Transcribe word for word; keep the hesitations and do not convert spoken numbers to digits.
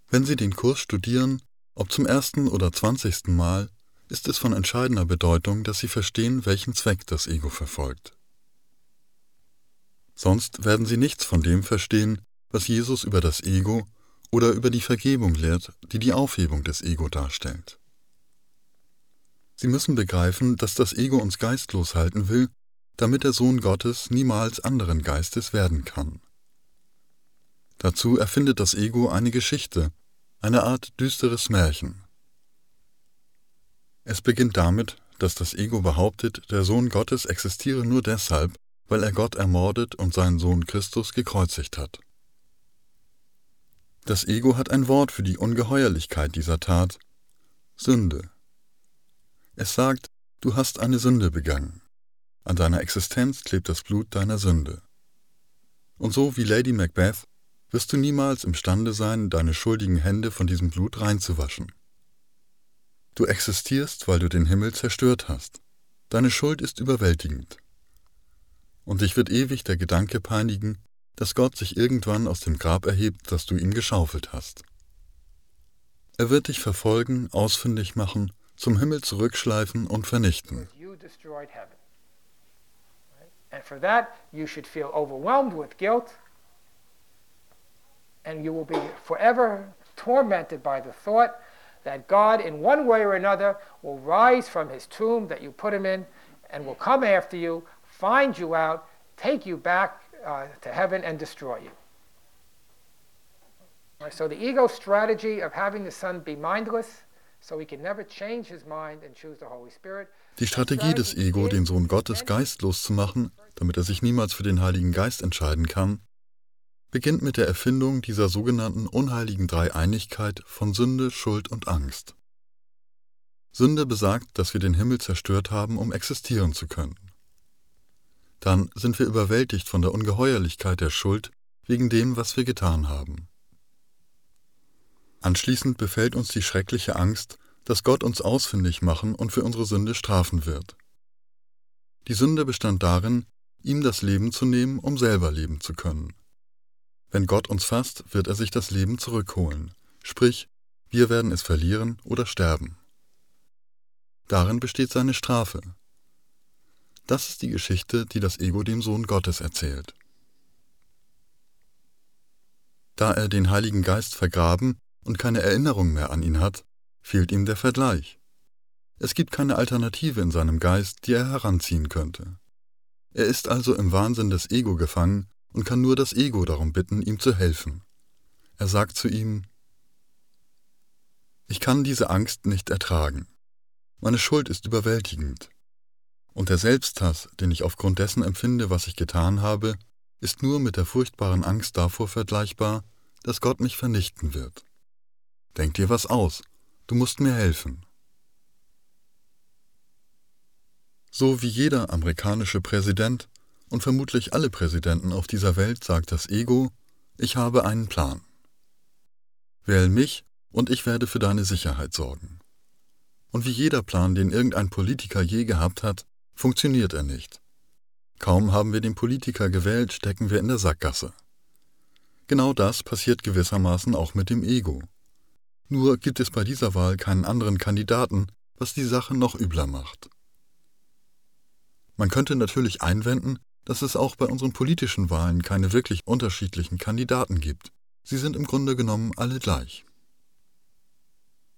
Wenn Sie den Kurs studieren, ob zum ersten oder zwanzigsten Mal, ist es von entscheidender Bedeutung, dass Sie verstehen, welchen Zweck das Ego verfolgt. Sonst werden Sie nichts von dem verstehen, was Jesus über das Ego oder über die Vergebung lehrt, die die Aufhebung des Ego darstellt. Sie müssen begreifen, dass das Ego uns geistlos halten will, damit der Sohn Gottes niemals anderen Geistes werden kann. Dazu erfindet das Ego eine Geschichte, eine Art düsteres Märchen. Es beginnt damit, dass das Ego behauptet, der Sohn Gottes existiere nur deshalb, weil er Gott ermordet und seinen Sohn Christus gekreuzigt hat. Das Ego hat ein Wort für die Ungeheuerlichkeit dieser Tat: Sünde. Es sagt, du hast eine Sünde begangen. An deiner Existenz klebt das Blut deiner Sünde. Und so wie Lady Macbeth wirst du niemals imstande sein, deine schuldigen Hände von diesem Blut reinzuwaschen. Du existierst, weil du den Himmel zerstört hast. Deine Schuld ist überwältigend. Und dich wird ewig der Gedanke peinigen, dass Gott sich irgendwann aus dem Grab erhebt, das du ihm geschaufelt hast. Er wird dich verfolgen, ausfindig machen, zum Himmel zurückschleifen und vernichten. And for that, you should feel overwhelmed with guilt, and you will be forever tormented by the thought that God, in one way or another, will rise from his tomb that you put him in and will come after you, find you out, take you back uh, to heaven and destroy you. Right, so the ego's strategy of having the Son be mindless, so he can never change his mind and choose the Holy Spirit. Die Strategie des Ego, den Sohn Gottes geistlos zu machen, damit er sich niemals für den Heiligen Geist entscheiden kann, beginnt mit der Erfindung dieser sogenannten unheiligen Dreieinigkeit von Sünde, Schuld und Angst. Sünde besagt, dass wir den Himmel zerstört haben, um existieren zu können. Dann sind wir überwältigt von der Ungeheuerlichkeit der Schuld wegen dem, was wir getan haben. Anschließend befällt uns die schreckliche Angst, dass Gott uns ausfindig machen und für unsere Sünde strafen wird. Die Sünde bestand darin, ihm das Leben zu nehmen, um selber leben zu können. Wenn Gott uns fasst, wird er sich das Leben zurückholen, sprich, wir werden es verlieren oder sterben. Darin besteht seine Strafe. Das ist die Geschichte, die das Ego dem Sohn Gottes erzählt. Da er den Heiligen Geist vergraben und keine Erinnerung mehr an ihn hat, fehlt ihm der Vergleich. Es gibt keine Alternative in seinem Geist, die er heranziehen könnte. Er ist also im Wahnsinn des Ego gefangen und kann nur das Ego darum bitten, ihm zu helfen. Er sagt zu ihm: Ich kann diese Angst nicht ertragen. Meine Schuld ist überwältigend. Und der Selbsthass, den ich aufgrund dessen empfinde, was ich getan habe, ist nur mit der furchtbaren Angst davor vergleichbar, dass Gott mich vernichten wird. Denk dir was aus. Du musst mir helfen. So wie jeder amerikanische Präsident und vermutlich alle Präsidenten auf dieser Welt sagt das Ego: Ich habe einen Plan. Wähl mich und ich werde für deine Sicherheit sorgen. Und wie jeder Plan, den irgendein Politiker je gehabt hat, funktioniert er nicht. Kaum haben wir den Politiker gewählt, stecken wir in der Sackgasse. Genau das passiert gewissermaßen auch mit dem Ego. Nur gibt es bei dieser Wahl keinen anderen Kandidaten, was die Sache noch übler macht. Man könnte natürlich einwenden, dass es auch bei unseren politischen Wahlen keine wirklich unterschiedlichen Kandidaten gibt. Sie sind im Grunde genommen alle gleich.